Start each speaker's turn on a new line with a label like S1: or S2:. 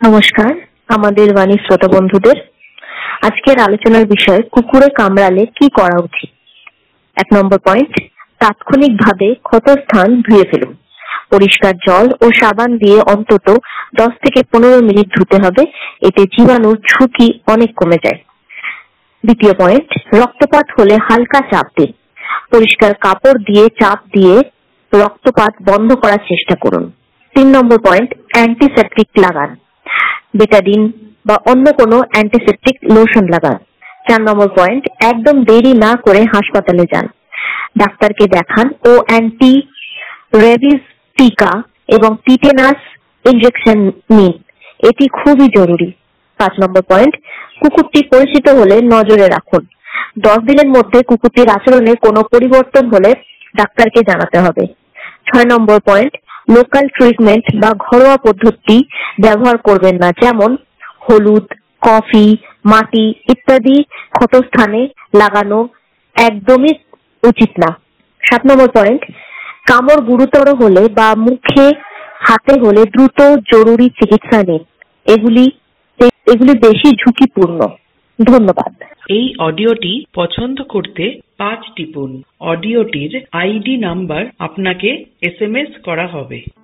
S1: নমস্কার আমাদের বাণী শ্রোতা বন্ধুদের। আজকের আলোচনার বিষয় কুকুরে কামড়ালে কি করা উচিত। 1 নম্বর পয়েন্ট, তাৎক্ষণিকভাবে ক্ষতস্থান ধুয়ে ফেলুন। পরিষ্কার জল ও সাবান দিয়ে অন্তত 10 থেকে 15 মিনিট ধুতে হবে, এতে জীবাণুর ঝুঁকি অনেক কমে যায়। দ্বিতীয় পয়েন্ট, রক্তপাত হলে হালকা চাপ দিন। পরিষ্কার কাপড় দিয়ে চাপ দিয়ে রক্তপাত বন্ধ করার চেষ্টা করুন। 3 নম্বর পয়েন্ট, অ্যান্টিসেপটিক লাগান। বেটাডিন বা অন্য কোনো অ্যান্টিসেপটিক লোশন লাগান। 4 নম্বর পয়েন্ট, একদম দেরি না করে হাসপাতালে যান, ডাক্তারকে দেখান ও অ্যান্টি রেবিস টিকা এবং টিটেনাস ইনজেকশন নিন, এটি খুবই জরুরি। 5 নম্বর পয়েন্ট, কুকুরটি পরিচিত হলে নজরে রাখুন। 10 দিনের মধ্যে কুকুরটির আচরণে কোনো পরিবর্তন হলে ডাক্তারকে জানাতে হবে। 6 নম্বর পয়েন্ট, লোকাল ট্রিটমেন্ট বা ঘরোয়া পদ্ধতি ব্যবহার করবেন না, যেমন হলুদ, কফি, মাটি ইত্যাদি ক্ষতস্থানে লাগানো একদমই উচিত না। 7 নম্বর পয়েন্ট, কামড় গুরুতর হলে বা মুখে হাতে হলে দ্রুত জরুরি চিকিৎসা নিন, এগুলি বেশি ঝুঁকিপূর্ণ। ধন্যবাদ।
S2: এই অডিওটি পছন্দ করতে 5 টিপুন। অডিওটির আইডি নাম্বার আপনাকে SMS করা হবে।